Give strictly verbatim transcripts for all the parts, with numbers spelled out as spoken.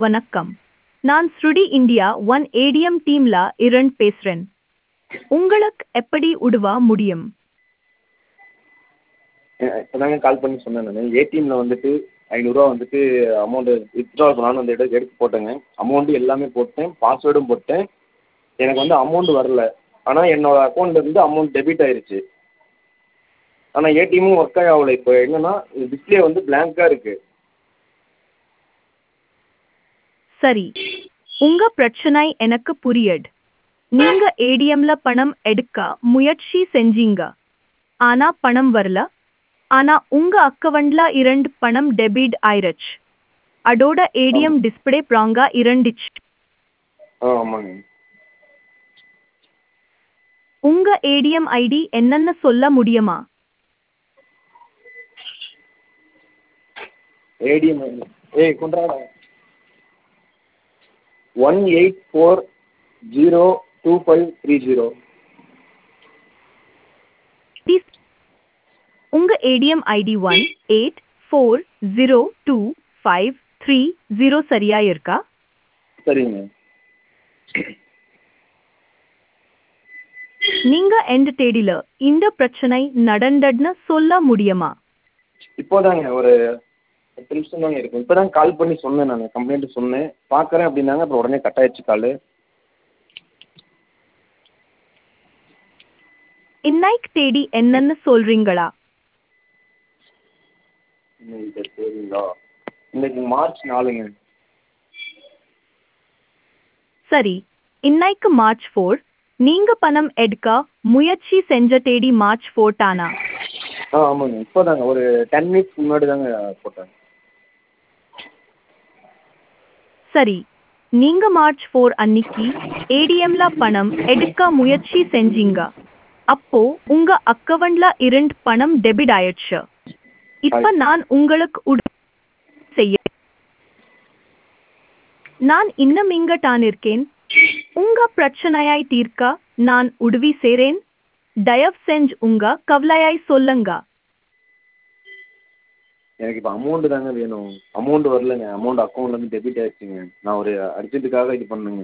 வணக்கம். நான் ஸ்ருடி India one ATM டீம்ல இருந்து பேசுறேன். உங்களுக்கு எப்படி உதவ முடியும்? இப்போதாங்க கால் பண்ணி சொன்னேன் நான். ஏடிஎம்ல வந்துட்டு ஐநூறுரூவா வந்துட்டு அமௌண்ட்டு வித்ட்ரால் பண்ணலான்னு வந்து எடுத்து எடுத்து போட்டேங்க. அமௌண்ட்டு எல்லாமே போட்டேன், பாஸ்வேர்டும் போட்டேன். எனக்கு வந்து அமௌண்ட் வரல. ஆனால் என்னோட அக்கௌண்ட்லேருந்து அமௌண்ட் டெபிட் ஆயிருச்சு. ஆனால் ஏடிஎம்மும் ஒர்க்கே ஆகல. இப்போ என்னன்னா டிஸ்ப்ளே வந்து பிளாங்க்கா இருக்கு. சரி, உங்க பிரச்சனை எனக்கு புரியுது. நீங்க ஏடிஎம்ல பணம் எடுக்க முயற்சி செஞ்சீங்க. ஆனா பணம் வரல. ஆனா உங்க அக்கவுண்ட்ல இருந்து பணம் டெபிட் ஆயிருச்சு. அதோட ஏடிஎம் ஆமாம். டிஸ்ப்ளே ப்ராங்கா இருந்துச்சு. ஆ ஆமாங்க. உங்க ஏடிஎம் ஐடி என்னன்னு சொல்ல முடியுமா? ஏடிஎம் ஏய் கொண்டாடா one eight four zero two five three zero. Please, உங்க ATM ID one eight four zero two five three zero சரியா இருக்கா? சரிங்க. நீங்க எந்த தேதியில இந்த பிரச்சனை நடந்ததுன்னு சொல்ல முடியுமா? இப்போதாங்க ஒரு பத்து நிமிஷம் தாங்க இருக்கும். இப்போ தான் கால் பண்ணி சொன்னேன் நான். கம்ப்ளைண்ட் சொன்னேன். பார்க்குறேன் அப்படின்னாங்க. அப்புறம் உடனே கட் ஆயிடுச்சு காலு. இன்னைக்கு தேதி என்னன்னு சொல்றீங்களா? இன்னைக்கு சரிங்களா? இன்னைக்கு மார்ச் நாலுங்க. சரி, இன்னைக்கு மார்ச் ஃபோர். நீங்க பணம் எடுக்க முயற்சி செஞ்ச தேதி மார்ச் ஃபோர் தானா? ஆ ஆமாங்க. இப்போதாங்க ஒரு டென் மினிட்ஸ் முன்னாடி தாங்க போட்டேன். சரி, நீங்க மார்ச் ஃபோர் அன்னிக்கு ஏடிஎம்ல பணம் எடுக்க முயற்சி செஞ்சீங்க. அப்போ உங்க அக்கவுண்ட்ல இருந்து பணம் டெபிட் ஆயிடுச்சு. இப்ப நான் உங்களுக்கு உதவி செய்ய நான் இன்னும் இங்க தான் இருக்கேன். உங்க பிரச்சனையை தீர்க்க நான் உதவி செய்றேன். தயவு செஞ்சு உங்க கவலையை சொல்லுங்க. எனக்கு இப்போ அமௌண்ட் தாங்க வேணும். அமௌண்ட் வரலங்க. அமௌண்ட் அக்கௌண்ட்லேருந்து டெபிட் ஆயிடுச்சுங்க. நான் ஒரு அர்ஜென்ட்டுக்காக இது பண்ணேங்க.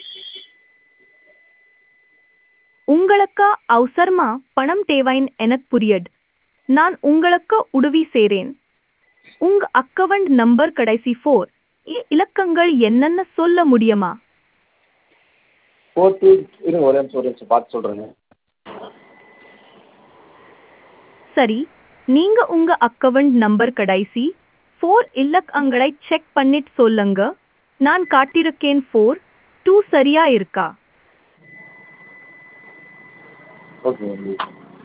உங்களுக்கு அவசரமா பணம் தேவைன்னு எனக்கு புரியுது. நான் உங்களுக்கு உதவி செய்றேன். உங்க அக்கவுண்ட் நம்பர் கடைசி ஃபோர் இலக்கங்கள் என்னன்னு சொல்ல முடியுமா? ஃபோர் டூ இருங்க ஒரே நிமிஷம் ஒரே நிமிஷம் பார்த்து சொல்கிறேங்க. சரி, நீங்க உங்க அக்கவுண்ட் நம்பர் கடைசி ஃபோர் இலக்கங்களை செக் பண்ணிட்டு சொல்லுங்க. நான் காட்டியிருக்கேன் ஃபோர் டூ சரியா இருக்கா? Okay okay.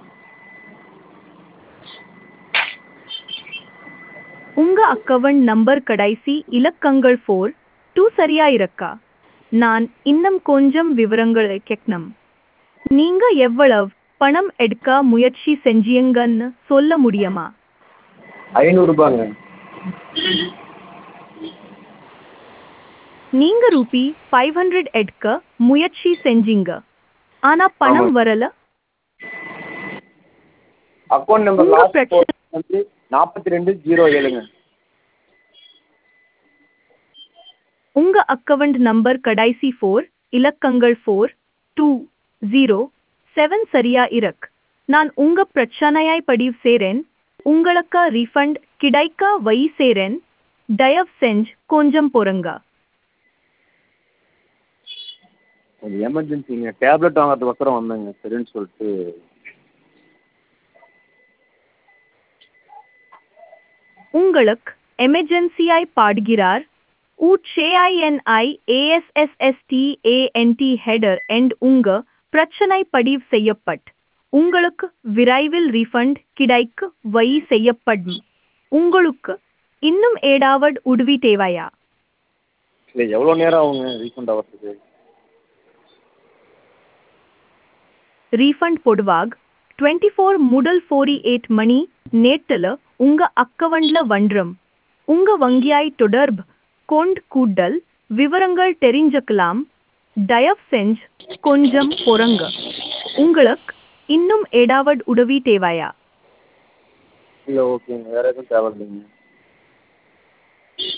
உங்க அக்கவுண்ட் நம்பர் கடைசி இலக்கங்கள் ஃபோர் டூ சரியா இருக்கா? நான் இன்னும் கொஞ்சம் விவரங்களை கேட்கணும். நீங்க எவ்வளவு பணம் எடுக்க முயற்சி செஞ்சீங்கன்னு சொல்ல முடியுமா? ஐநூறுரூபாங்க. நீங்க ரூபி ஃபைவ் ஹண்ட்ரட் எடுக்க முயற்சி செஞ்சீங்க. ஆனா பணம் ஆமாம். வரல. அக்கௌண்ட் நம்பர் உங்க லாஸ்ட் பிரச்சனை ஃபோர் வந்து நாற்பத்தி ரெண்டு ஜீரோ ஏழுங்க. உங்க அக்கவுண்ட் நம்பர் கடைசி ஃபோர் இலக்கங்கள் ஃபோர் டூ ஜீரோ செவன் சரியா இருக்கு. நான் உங்க பிரச்சனையை பதிவு செய்றேன். உங்களுக்கு ரீஃபண்ட் கிடைக்க வழி செய்றேன். தயவு செஞ்சு கொஞ்சம் பொறுங்க. அது எமர்ஜென்சிங்க. டேப்லெட் வாங்குறதுக்கோசரம் வந்தேங்க. சரின்னு சொல்லிட்டு உங்களுக்கு எமர்ஜென்சியை பாடுகிறார். உச்சேஐஎன்ஐஏஎஸ்எஸ்எஸ்டிஏஎன்டி ஹெடர் எண்ட் உங்க பிரச்சனை பதிவு செய்யப்பட்டு உங்களுக்கு விரைவில் ரீஃபண்ட் கிடைக்க வழி செய்யப்படும். உங்களுக்கு இன்னும் ஏதாவது உதவி தேவையா? இல்லை எவ்வளோ நேரம் ஆகுங்க ரீஃபண்ட் ஆகிறதுக்கு? ரீஃபண்ட் பொதுவாக டுவெண்ட்டி ஃபோர் முதல் ஃபோர்ட்டி எயிட் மணி நேரத்தில் உங்க அக்கவுண்ட்ல வந்துடும். உங்க வங்கியை தொடர்பு கொண்டு கூடுதல் விவரங்கள் தெரிஞ்சுக்கலாம். தயவு செஞ்சு கொஞ்சம் பொறுங்க. உங்களுக்கு இன்னும் ஏதாவது உதவி தேவையா? இல்லை ஓகேங்க. வேறு எதுவும் தேவை இல்லைங்க.